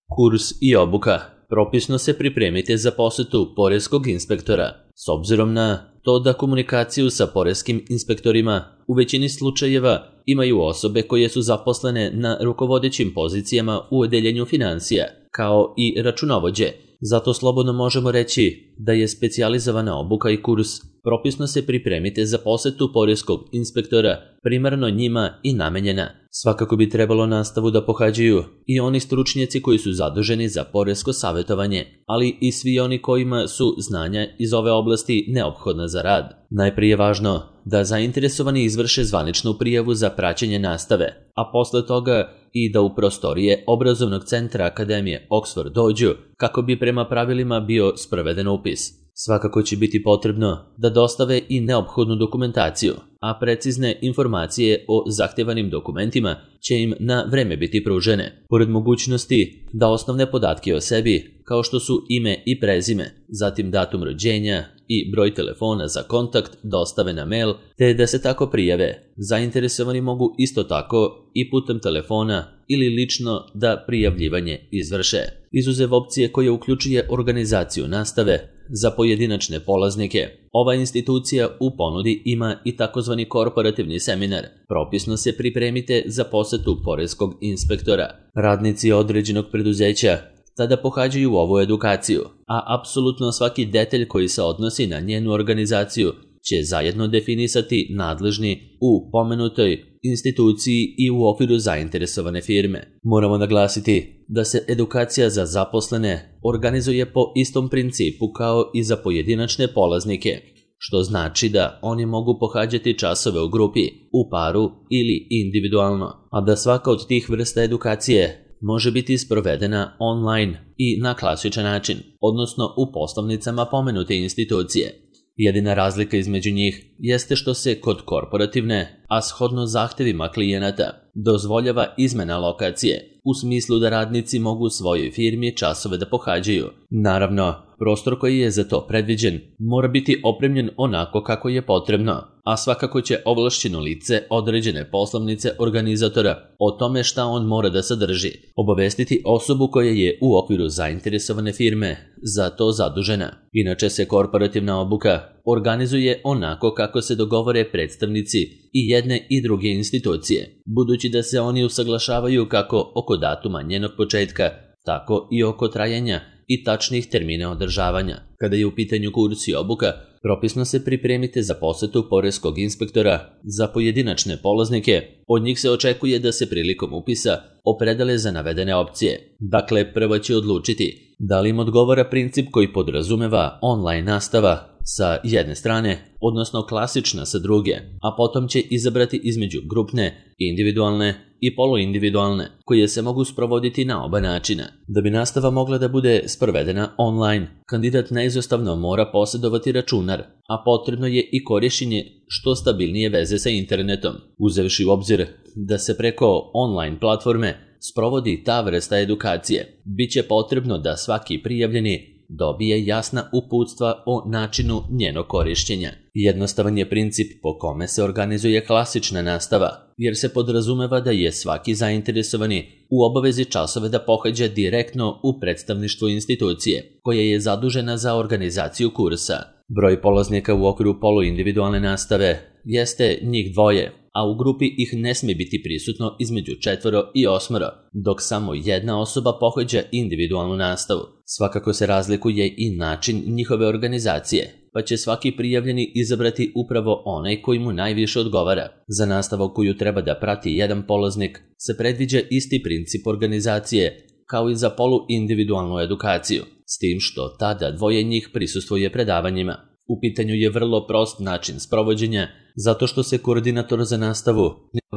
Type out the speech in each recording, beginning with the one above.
Kurs i obuka. Propisno se pripremite za posetu poreskog inspektora. S obzirom na to da komunikaciju sa poreskim inspektorima u većini slučajeva imaju osobe koje su zaposlene na rukovodećim pozicijama u odeljenju finansija, kao i računovođe. Zato slobodno možemo reći da je specijalizovana obuka i kurs propisno se pripremite za posetu poreskog inspektora primarno njima i namenjena. Svakako bi trebalo nastavu da pohađaju i oni stručnjaci koji su zaduženi za poresko savjetovanje, ali i svi oni kojima su znanja iz ove oblasti neophodna za rad. Najprije je važno da zainteresovani izvrše zvaničnu prijavu za praćenje nastave, a posle toga i da u prostorije obrazovnog centra Akademije Oxford dođu kako bi prema pravilima bio sproveden upis. Svakako će biti potrebno da dostave i neophodnu dokumentaciju, a precizne informacije o zahtjevanim dokumentima će im na vreme biti pružene. Pored mogućnosti da osnovne podatke o sebi, kao što su ime i prezime, zatim datum rođenja i broj telefona za kontakt, dostave na mail, te da se tako prijave. Zainteresovani mogu isto tako i putem telefona ili lično da prijavljivanje izvrše. Izuzev opcije koja uključuje organizaciju nastave za pojedinačne polaznike, ova institucija u ponudi ima i takozvani korporativni seminar. Propisno se pripremite za posetu poreskog inspektora. Radnici određenog preduzeća tada pohađaju ovu edukaciju, a apsolutno svaki detalj koji se odnosi na njenu organizaciju će zajedno definisati nadležni u pomenutoj instituciji i u okviru zainteresovane firme. Moramo naglasiti da se edukacija za zaposlene organizuje po istom principu kao i za pojedinačne polaznike, što znači da oni mogu pohađati časove u grupi, u paru ili individualno, a da svaka od tih vrsta edukacije može biti sprovedena online i na klasičan način, odnosno u poslovnicama pomenute institucije. Jedina razlika između njih jeste što se kod korporativne, a shodno zahtevima klijenata, dozvoljava izmena lokacije, u smislu da radnici mogu u svojoj firmi časove da pohađaju. Naravno, prostor koji je za to predviđen mora biti opremljen onako kako je potrebno, a svakako će ovlašćeno lice određene poslovnice organizatora o tome šta on mora da sadrži obavestiti osobu koja je u okviru zainteresovane firme za to zadužena. Inače se korporativna obuka organizuje onako kako se dogovore predstavnici i jedne i druge institucije, budući da se oni usaglašavaju kako oko datuma njenog početka, tako i oko trajanja i tačnih termina održavanja. Kada je u pitanju kurs i obuka, propisno se pripremite za posetu poreskog inspektora za pojedinačne polaznike. Od njih se očekuje da se prilikom upisa opredele za navedene opcije. Dakle, prvo će odlučiti da li im odgovara princip koji podrazumeva online nastava sa jedne strane, odnosno klasična sa druge, a potom će izabrati između grupne, individualne i poluindividualne, koje se mogu sprovoditi na oba načina. Da bi nastava mogla da bude sprovedena online, kandidat neizostavno mora posjedovati računar, a potrebno je i korišćenje što stabilnije veze sa internetom. Uzevši u obzir da se preko online platforme sprovodi ta vrsta edukacije, bit će potrebno da svaki prijavljeni dobije jasna uputstva o načinu njenog korišćenja. Jednostavan je princip po kome se organizuje klasična nastava, jer se podrazumeva da je svaki zainteresovani u obavezi časove da pohađa direktno u predstavništvu institucije, koja je zadužena za organizaciju kursa. Broj polaznika u okviru poluindividualne nastave jeste njih dvoje, a u grupi ih ne smije biti prisutno između 4 i 8, dok samo jedna osoba pohađa individualnu nastavu. Svakako se razlikuje i način njihove organizacije, pa će svaki prijavljeni izabrati upravo onaj koji mu najviše odgovara. Za nastavu koju treba da prati jedan polaznik se predviđa isti princip organizacije kao i za poluindividualnu edukaciju, s tim što tada dvoje njih prisustvuje predavanjima. U pitanju je vrlo prost način sprovođenja, zato što se koordinator za nastavu,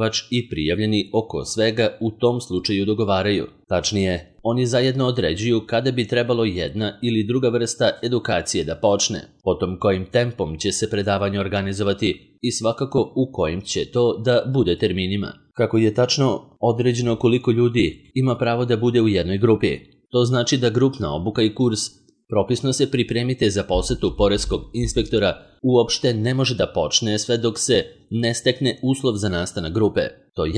i prijavljeni oko svega u tom slučaju dogovaraju. Tačnije, oni zajedno određuju kada bi trebalo jedna ili druga vrsta edukacije da počne, potom kojim tempom će se predavanje organizovati i svakako u kojim će to da bude terminima. Kako je tačno određeno koliko ljudi ima pravo da bude u jednoj grupi, to znači da grupna obuka i kurs propisno se pripremite za posetu poreskog inspektora uopšte ne može da počne sve dok se ne stekne uslov za nastanak grupe, to jest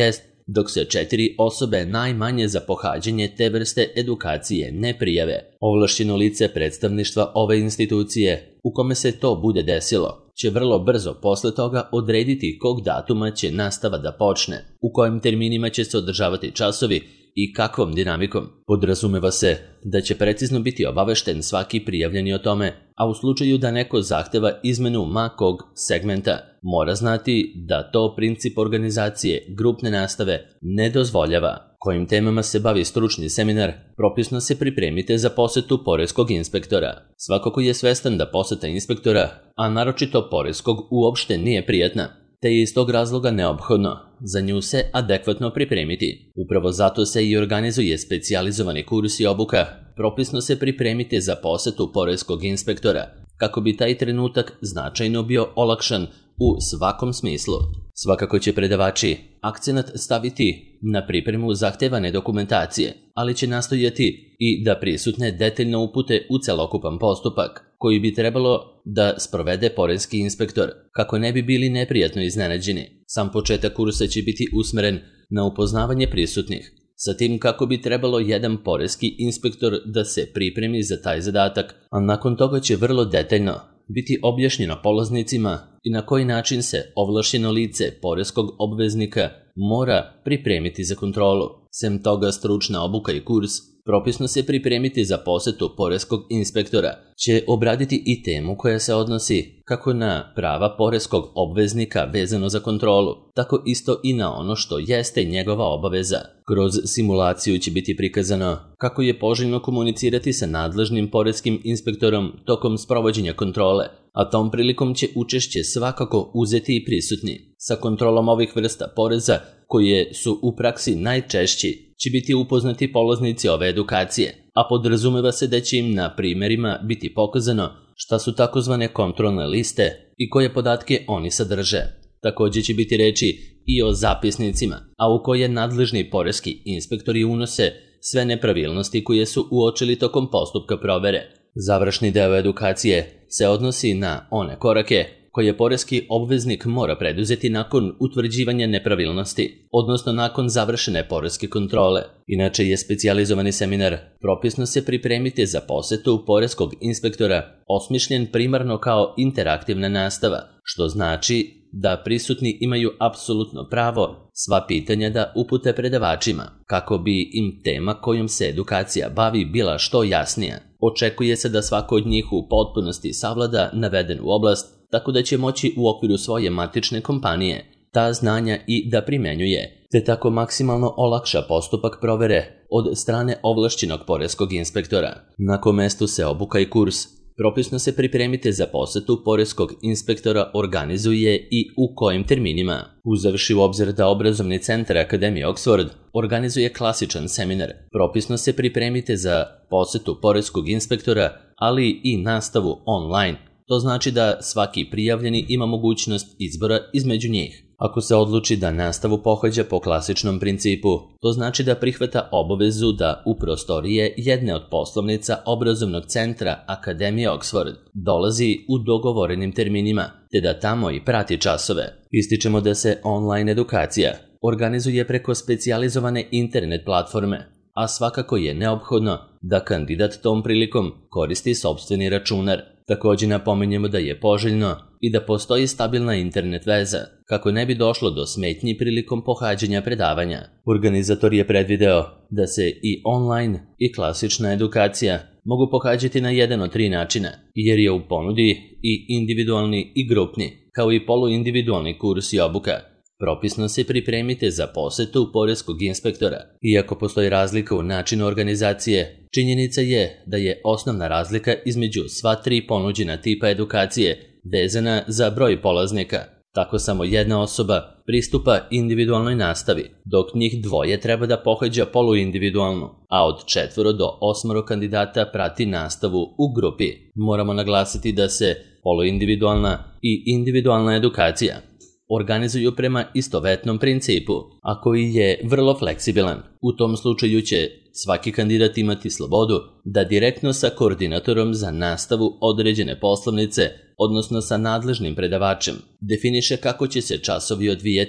dok se 4 osobe najmanje za pohađanje te vrste edukacije ne prijave. Ovlašćeno lice predstavništva ove institucije, u kome se to bude desilo, će vrlo brzo posle toga odrediti kog datuma će nastava da počne, u kojim terminima će se održavati časovi i kakvom dinamikom. Podrazumeva se da će precizno biti obavešten svaki prijavljeni o tome, a u slučaju da neko zahteva izmenu ma kog segmenta, mora znati da to princip organizacije grupne nastave ne dozvoljava. Kojim temama se bavi stručni seminar, propisno se pripremite za posetu poreskog inspektora. Svako ko je svestan da poseta inspektora, a naročito poreskog, uopšte nije prijatna, te je iz tog razloga neophodno za nju se adekvatno pripremiti. Upravo zato se i organizuje specijalizovani kurs i obuka. Propisno se pripremite za posetu poreskog inspektora, kako bi taj trenutak značajno bio olakšan u svakom smislu. Svakako će predavači akcenat staviti na pripremu zahtevane dokumentacije, ali će nastojati i da prisutne detaljno upute u celokupan postupak koji bi trebalo da sprovede poreski inspektor, kako ne bi bili neprijatno iznenađeni. Sam početak kursa će biti usmeren na upoznavanje prisutnih, sa tim kako bi trebalo jedan poreski inspektor da se pripremi za taj zadatak, a nakon toga će vrlo detaljno biti objašnjeno polaznicima i na koji način se ovlašćeno lice poreskog obveznika mora pripremiti za kontrolu. Sem toga, stručna obuka i kurs propisno se pripremiti za posetu poreskog inspektora će obraditi i temu koja se odnosi kako na prava poreskog obveznika vezano za kontrolu, tako isto i na ono što jeste njegova obaveza. Kroz simulaciju će biti prikazano kako je poželjno komunicirati sa nadležnim poreskim inspektorom tokom sprovođenja kontrole, a tom prilikom će učešće svakako uzeti i prisutni. Sa kontrolom ovih vrsta poreza, koje su u praksi najčešći, će biti upoznati polaznici ove edukacije, a podrazumeva se da će im na primjerima biti pokazano šta su takozvane kontrolne liste i koje podatke oni sadrže. Također će biti reči i o zapisnicima, a u koje nadležni poreski inspektori unose sve nepravilnosti koje su uočili tokom postupka provere. Završni deo edukacije se odnosi na one korake koje poreski obveznik mora preduzeti nakon utvrđivanja nepravilnosti, odnosno nakon završene poreske kontrole. Inače je specijalizovani seminar propisno se pripremite za posetu poreskog inspektora osmišljen primarno kao interaktivna nastava, što znači da prisutni imaju apsolutno pravo sva pitanja da upute predavačima, kako bi im tema kojom se edukacija bavi bila što jasnija. Očekuje se da svako od njih u potpunosti savlada navedenu oblast, tako da će moći u okviru svoje matične kompanije ta znanja i da primenjuje, te tako maksimalno olakša postupak provere od strane ovlašćenog poreskog inspektora. Na kom mestu se obuka i kurs propisno se pripremite za posetu poreskog inspektora organizuje i u kojim terminima. Uzevši u obzir da obrazovni centar Akademije Oxford organizuje klasičan seminar, propisno se pripremite za posetu poreskog inspektora, ali i nastavu online. To znači da svaki prijavljeni ima mogućnost izbora između njih. Ako se odluči da nastavu pohađa po klasičnom principu, to znači da prihvata obavezu da u prostorije jedne od poslovnica obrazovnog centra Akademije Oxford dolazi u dogovorenim terminima, te da tamo i prati časove. Ističemo da se online edukacija organizuje preko specijalizovane internet platforme, a svakako je neophodno da kandidat tom prilikom koristi sopstveni računar. Također napominjemo da je poželjno i da postoji stabilna internet veza, kako ne bi došlo do smetnji prilikom pohađanja predavanja. Organizator je predvideo da se i online i klasična edukacija mogu pohađati na jedan od 3 načina, jer je u ponudi i individualni i grupni, kao i poluindividualni kurs i obuka. Propisno se pripremite za posetu poreskog inspektora. Iako postoji razlika u načinu organizacije, činjenica je da je osnovna razlika između sva 3 ponuđena tipa edukacije vezana za broj polaznika. Tako samo jedna osoba pristupa individualnoj nastavi, dok njih 2 treba da pohađa poluindividualnu, a od 4 do 8 kandidata prati nastavu u grupi. Moramo naglasiti da se poluindividualna i individualna edukacija organizuju prema istovetnom principu, a koji je vrlo fleksibilan. U tom slučaju će svaki kandidat imati slobodu da direktno sa koordinatorom za nastavu određene poslovnice, odnosno sa nadležnim predavačem, definiše kako će se časovi odvijati.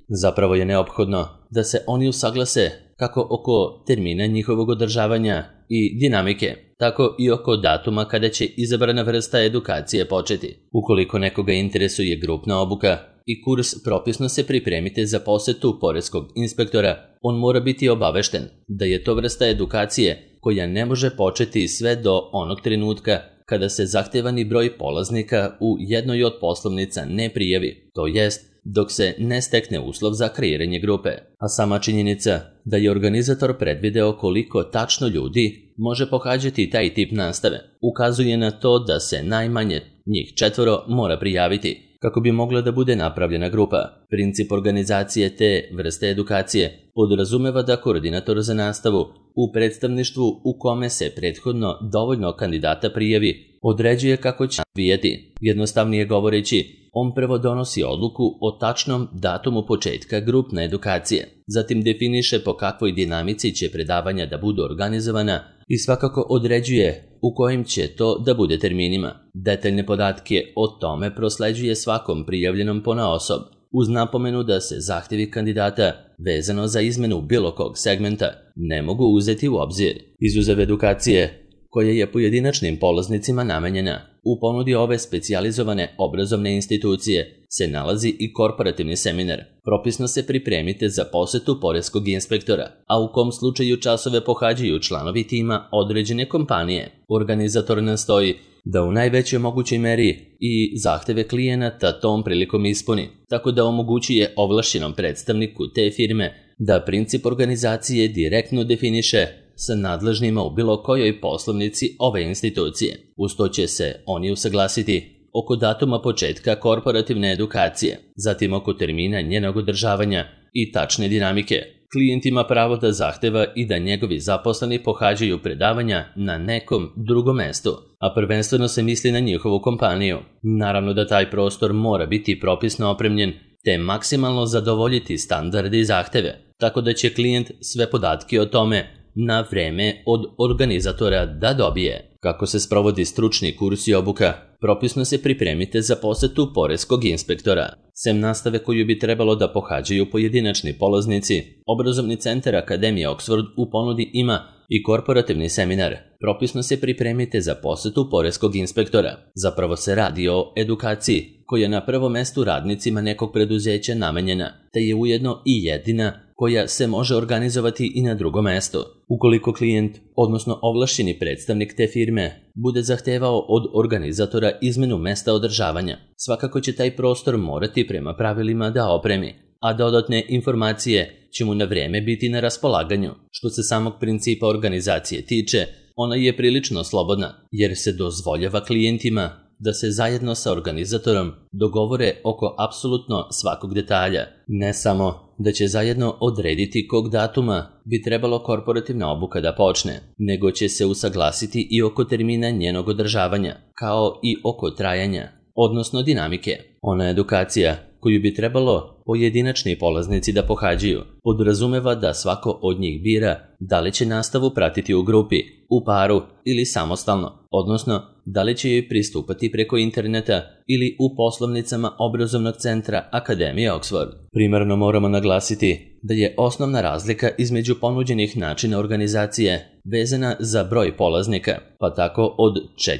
Zapravo je neophodno da se oni usaglase kako oko termina njihovog održavanja i dinamike, tako i oko datuma kada će izabrana vrsta edukacije početi. Ukoliko nekoga interesuje grupna obuka i kurs, propisno se pripremite za posetu poreskog inspektora. On mora biti obavešten da je to vrsta edukacije koja ne može početi sve do onog trenutka kada se zahtevani broj polaznika u jednoj od poslovnica ne prijavi, to jest dok se ne stekne uslov za kreiranje grupe. A sama činjenica da je organizator predvideo koliko tačno ljudi može pohađati taj tip nastave ukazuje na to da se najmanje njih 4 mora prijaviti kako bi mogla da bude napravljena grupa. Princip organizacije te vrste edukacije podrazumeva da koordinator za nastavu u predstavništvu u kome se prethodno dovoljno kandidata prijavi određuje kako će odvijati. Jednostavnije govoreći, on prvo donosi odluku o tačnom datumu početka grupne edukacije, zatim definiše po kakvoj dinamici će predavanja da budu organizovana i svakako određuje u kojim će to da bude terminima. Detaljne podatke o tome prosleđuje svakom prijavljenom ponaosob, uz napomenu da se zahtjevi kandidata vezano za izmenu bilo kog segmenta ne mogu uzeti u obzir. Izuzev edukacije koja je pojedinačnim polaznicima namenjena, u ponudi ove specijalizovane obrazovne institucije se nalazi i korporativni seminar. Propisno se pripremite za posetu poreskog inspektora, a u kom slučaju časove pohađaju članovi tima određene kompanije. Organizator nastoji da u najvećoj mogućoj meri i zahteve klijenata tom prilikom ispuni, tako da omogućuje ovlašćenom predstavniku te firme da princip organizacije direktno definiše sa nadležnima u bilo kojoj poslovnici ove institucije. Uz to će se oni usaglasiti oko datuma početka korporativne edukacije, zatim oko termina njenog održavanja i tačne dinamike. Klijent ima pravo da zahteva i da njegovi zaposleni pohađaju predavanja na nekom drugom mestu, a prvenstveno se misli na njihovu kompaniju. Naravno da taj prostor mora biti propisno opremljen te maksimalno zadovoljiti standarde i zahteve, tako da će klijent sve podatke o tome na vreme od organizatora da dobije. Kako se sprovodi stručni kurs i obuka? Propisno se pripremite za posetu poreskog inspektora. Sem nastave koju bi trebalo da pohađaju pojedinačni polaznici, obrazovni centar Akademije Oxford u ponudi ima i korporativni seminar. Propisno se pripremite za posetu poreskog inspektora. Zapravo se radi o edukaciji koja je na prvom mestu radnicima nekog preduzeća namenjena, te je ujedno i jedina koja se može organizovati i na drugom mestu. Ukoliko klijent, odnosno ovlašćeni predstavnik te firme, bude zahtevao od organizatora izmenu mesta održavanja, svakako će taj prostor morati prema pravilima da opremi, a dodatne informacije će mu na vreme biti na raspolaganju. Što se samog principa organizacije tiče, ona je prilično slobodna, jer se dozvoljava klijentima da se zajedno sa organizatorom dogovore oko apsolutno svakog detalja. Ne samo da će zajedno odrediti kog datuma bi trebalo korporativna obuka da počne, nego će se usaglasiti i oko termina njenog održavanja, kao i oko trajanja, odnosno dinamike. Ona edukacija koju bi trebalo pojedinačni polaznici da pohađaju podrazumeva da svako od njih bira da li će nastavu pratiti u grupi, u paru ili samostalno, odnosno da li će joj pristupati preko interneta ili u poslovnicama obrazovnog centra Akademije Oxford. Primarno moramo naglasiti da je osnovna razlika između ponuđenih načina organizacije vezana za broj polaznika, pa tako od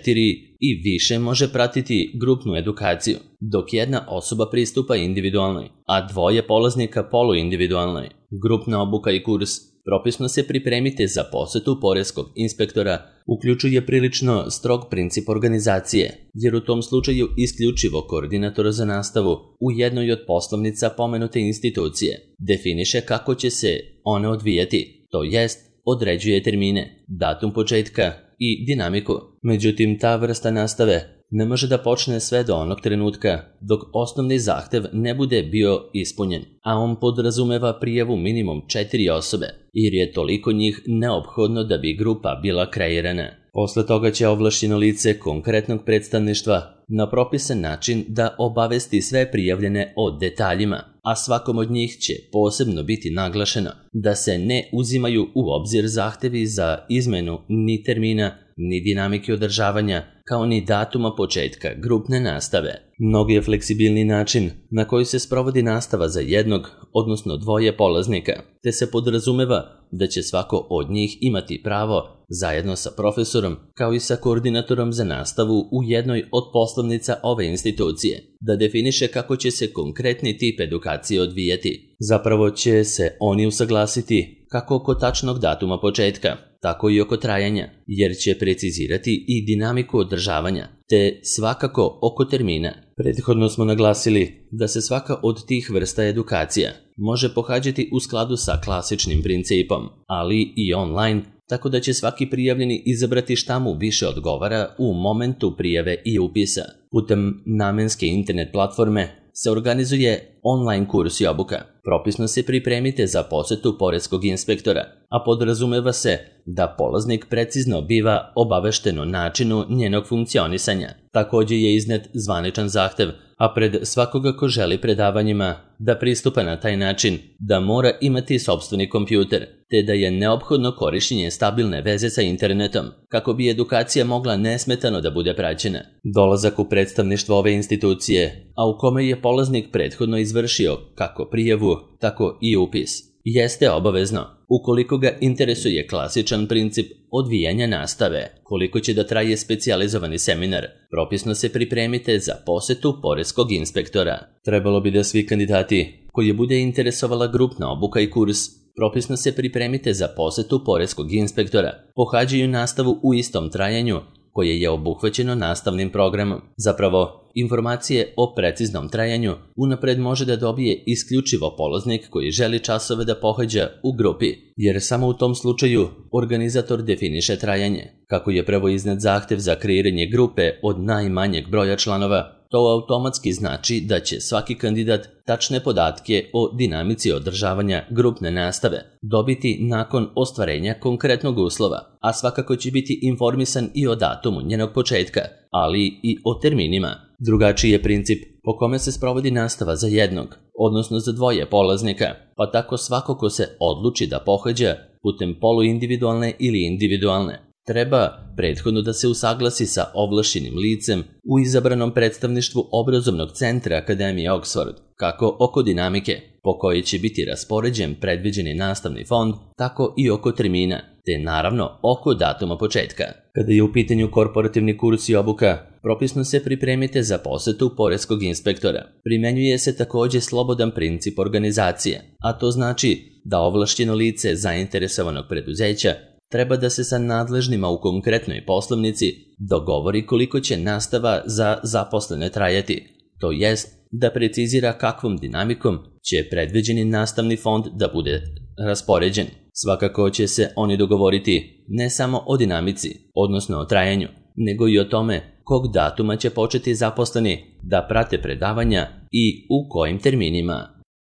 4 i više može pratiti grupnu edukaciju, dok jedna osoba pristupa individualnoj, a 2 polaznika poluindividualnoj. Grupna obuka i kurs propisno se pripremite za posetu poreskog inspektora uključuje prilično strog princip organizacije, jer u tom slučaju isključivo koordinator za nastavu u jednoj od poslovnica pomenute institucije definiše kako će se one odvijati, to jest određuje termine, datum početka i dinamiku. Međutim, ta vrsta nastave ne može da počne sve do onog trenutka dok osnovni zahtev ne bude bio ispunjen, a on podrazumeva prijavu minimum 4 osobe, jer je toliko njih neophodno da bi grupa bila kreirana. Posle toga će ovlašćeno lice konkretnog predstavništva na propisan način da obavesti sve prijavljene o detaljima, a svakom od njih će posebno biti naglašeno da se ne uzimaju u obzir zahtevi za izmenu ni termina ni dinamike održavanja, kao ni datuma početka grupne nastave. Mnogo je fleksibilni način na koji se sprovodi nastava za jednog, odnosno dvoje polaznika, te se podrazumeva da će svako od njih imati pravo, zajedno sa profesorom, kao i sa koordinatorom za nastavu u jednoj od poslovnica ove institucije, da definiše kako će se konkretni tip edukacije odvijati. Zapravo će se oni usaglasiti kako oko tačnog datuma početka, tako i oko trajanja, jer će precizirati i dinamiku održavanja, te svakako oko termina. Prethodno smo naglasili da se svaka od tih vrsta edukacija može pohađati u skladu sa klasičnim principom, ali i online, tako da će svaki prijavljeni izabrati šta mu više odgovara u momentu prijave i upisa. Putem namenske internet platforme se organizuje online kurs i obuka. Propisno se pripremite za posetu poreskog inspektora, a podrazumeva se da polaznik precizno biva obavešten o načinu njenog funkcionisanja. Također je iznet zvaničan zahtev, a pred svakoga ko želi predavanjima da pristupa na taj način, da mora imati sopstveni kompjuter, te da je neophodno korištenje stabilne veze sa internetom, kako bi edukacija mogla nesmetano da bude praćena. Dolazak u predstavništvo ove institucije, a u kome je polaznik prethodno izvršio kako prijavu, tako i upis, jeste obavezno, ukoliko ga interesuje klasičan princip odvijanja nastave. Koliko će da traje specijalizovani seminar, propisno se pripremite za posetu poreskog inspektora. Trebalo bi da svi kandidati koji bude interesovala grupna obuka i kurs, propisno se pripremite za posetu poreskog inspektora, pohađaju nastavu u istom trajanju koje je obuhvaćeno nastavnim programom. Zapravo, informacije o preciznom trajanju unapred može da dobije isključivo polaznik koji želi časove da pohađa u grupi, jer samo u tom slučaju organizator definiše trajanje. Kako je prvo iznet zahtev za kreiranje grupe od najmanjeg broja članova, to automatski znači da će svaki kandidat tačne podatke o dinamici održavanja grupne nastave dobiti nakon ostvarenja konkretnog uslova, a svakako će biti informisan i o datumu njenog početka, ali i o terminima. Drugačiji je princip po kome se sprovodi nastava za jednog, odnosno za dvoje polaznika, pa tako svako ko se odluči da pohađa putem poluindividualne ili individualne, treba prethodno da se usaglasi sa ovlašćenim licem u izabranom predstavništvu obrazovnog centra Akademije Oxford, kako oko dinamike po kojoj će biti raspoređen predviđeni nastavni fond, tako i oko termina, te naravno oko datuma početka. Kada je u pitanju korporativni kurs i obuka, propisno se pripremite za posetu poreskog inspektora. Primenjuje se također slobodan princip organizacije, a to znači da ovlašćeno lice zainteresovanog preduzeća treba da se sa nadležnima u konkretnoj poslovnici dogovori koliko će nastava za zaposlene trajati, to jest da precizira kakvom dinamikom će predviđeni nastavni fond da bude raspoređen. Svakako će se oni dogovoriti ne samo o dinamici, odnosno o trajanju, nego i o tome kog datuma će početi zaposleni da prate predavanja i u kojim terminima.